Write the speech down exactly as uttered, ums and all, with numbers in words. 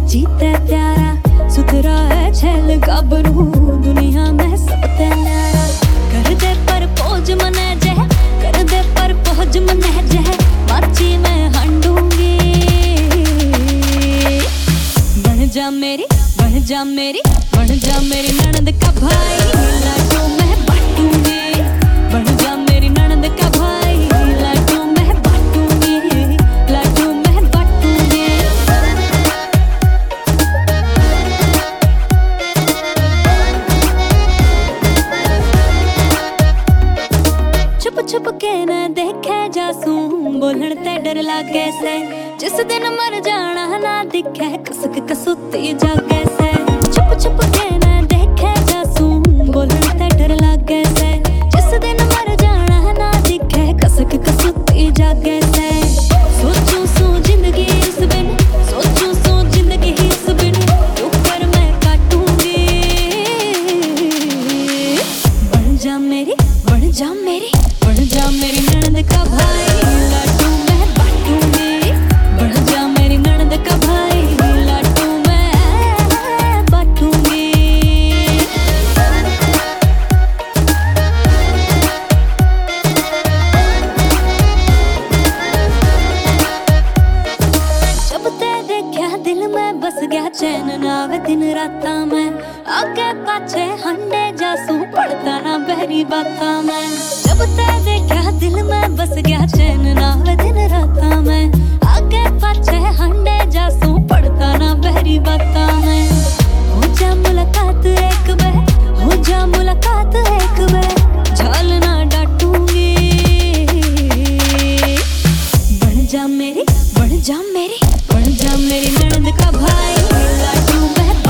जीते प्यारा, सुथरा है छैल गाभरू, दुनिया में सबसे न्यारा। कर दे पर पोज मने जह, कर दे पर पोज मने जह, माची में हांडूंगी। बन जा मेरी, बन जा मेरी, बन जा मेरी ननद का भाई, लाडू मैं बांटूंगी। बन जा मेरी ननद का भाई, लाडू मैं बांटूंगी, लाडू मैं बांटूंगी। छुप छुप के न देखे जासू, बोलण ते डर लागे से, जिस दिन मर जाना ना दिखे कसक कसूती जागे से। छुप छुप के न देखे जासू, बोलण ते डर लागे से, जिस दिन मर जाना ना दिखे कसक कसूती जागे से। सोचूं सू जिंदगी इस बिन, सोचूं सू जिंदगी इस बिन, ऊपर मैं काटूंगी। बन जा मेरी, बन जा मेरी, बन जा मेरी ननद का भाई, लाडू मैं बांटूंगी। बन जा मेरी ननद का भाई, लाडू मैं बांटूंगी। जब ते देखा दिल में बस गया चैन नावे दिन राता में, आगे पाछे हंडे जासू पड़ता ना बहरी बाता में। जब ते देखा दिल में बस गया चैन नावे दिन राता में, आगे पाछे हंडे जासू पड़ता ना बहरी बाता में। हो जा मुलाकात एक बार, हो जा मुलाकात एक बार, झाल ना डांटूंगी। बन जा मेरी, बन जा मेरी, बन जा मेरी ननद का भाई, लाडू मैं